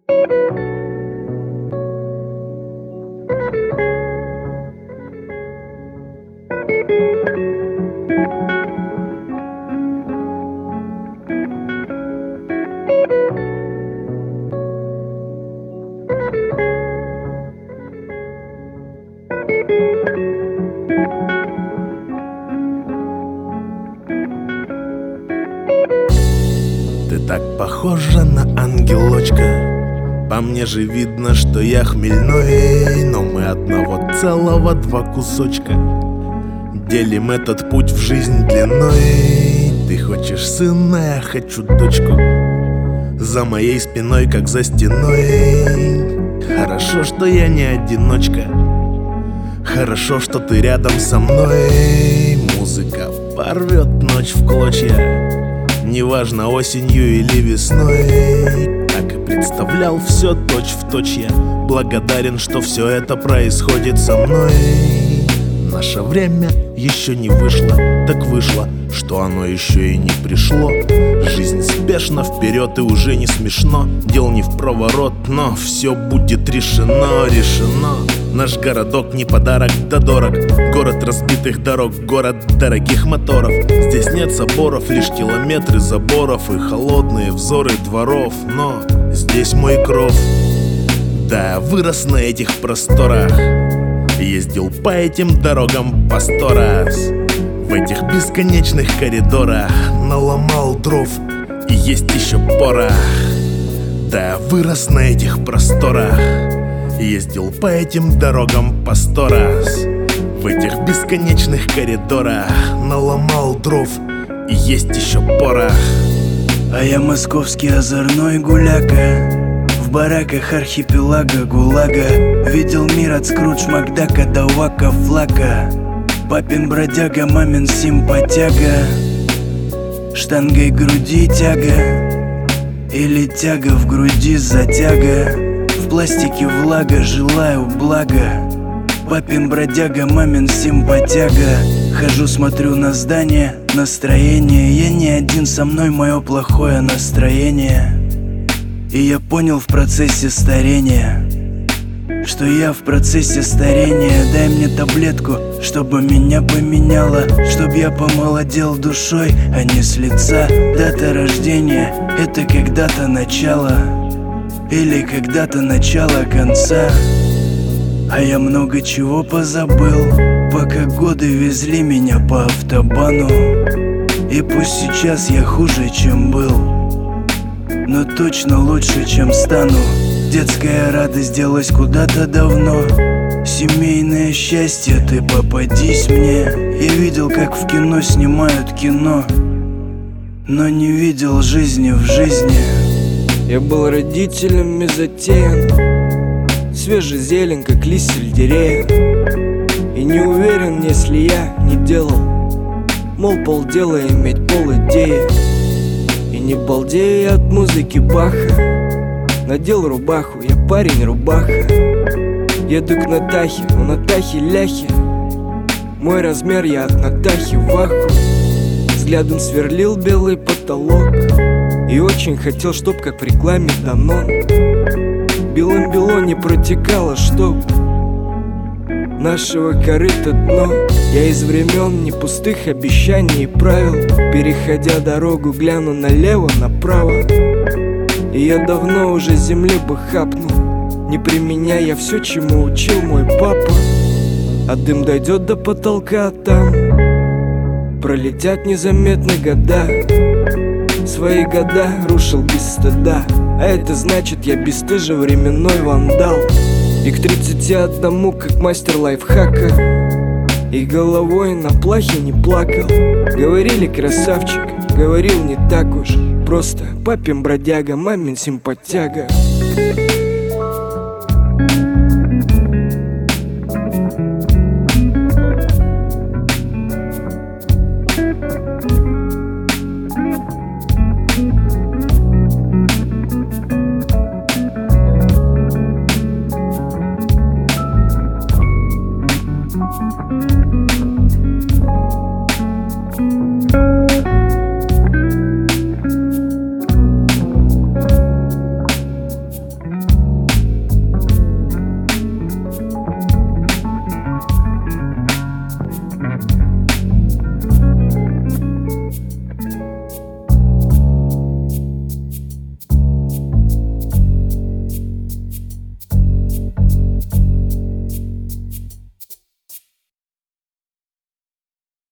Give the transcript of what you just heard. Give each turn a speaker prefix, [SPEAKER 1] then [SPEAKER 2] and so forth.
[SPEAKER 1] Ты так похожа на ангелочка. По мне же видно, что я хмельной, но мы одного целого два кусочка. Делим этот путь в жизнь длиной. Ты хочешь сына, я хочу дочку. За моей спиной, как за стеной. Хорошо, что я не одиночка. Хорошо, что ты рядом со мной. Музыка порвет ночь в клочья. Неважно, осенью или весной. Так и представлял все точь-в-точь я. Благодарен, что все это происходит со мной. Наше время еще не вышло, так вышло, что оно еще и не пришло. Жизнь спешно вперед и уже не смешно. Дел не в проворот, но все будет решено, решено. Наш городок не подарок, да дорог. Город разбитых дорог, город дорогих моторов. Здесь нет соборов, лишь километры заборов и холодные взоры дворов. Но здесь мой кров. Да, я вырос на этих просторах. Ездил по этим дорогам по 100 раз. В этих бесконечных коридорах наломал дров, и есть еще порох. Да, я вырос на этих просторах. Ездил по этим дорогам по 100 раз. В этих бесконечных коридорах наломал дров, и есть еще порох.
[SPEAKER 2] А я московский озорной гуляка. В бараках архипелага ГУЛАГа. Видел мир от Скрудж Макдака до Вака Флака. Папин бродяга, мамин симпатяга. Штангой груди тяга. Или тяга в груди затяга. В пластике влага, желаю блага. Папин бродяга, мамин симпатяга. Хожу, смотрю на здание, настроение. Я не один, со мной мое плохое настроение. И я понял в процессе старения, что я в процессе старения. Дай мне таблетку, чтобы меня поменяло, чтоб я помолодел душой, а не с лица. Дата рождения — это когда-то начало, или когда-то начало конца. А я много чего позабыл, пока годы везли меня по автобану. И пусть сейчас я хуже, чем был, но точно лучше, чем стану. Детская радость делась куда-то давно. Семейное счастье, ты попадись мне. Я видел, как в кино снимают кино, но не видел жизни в жизни.
[SPEAKER 3] Я был родителями затеян, свежая зелень, как лист сельдерея. И не уверен, если я не делал, мол, полдела иметь пол идеи. И не балдею я от музыки Баха. Надел рубаху, я парень рубаха. Еду к Натахе, у Натахи ляхи. Мой размер, я от Натахи в аху. Взглядом сверлил белый потолок и очень хотел, чтоб как в рекламе Данон белым-бело не протекало, чтоб нашего корыта дно. Я из времен не пустых обещаний и правил, переходя дорогу, гляну налево, направо. И я давно уже земли бы хапнул, не применяя все, чему учил мой папа. А дым дойдет до потолка, а там пролетят незаметно года. Свои года рушил без стыда, а это значит, я бесстыжий временной вандал. И к 31, как мастер лайфхака, и головой на плахе не плакал. Говорили красавчик, говорил не так уж просто. Папин бродяга, мамин симпатяга.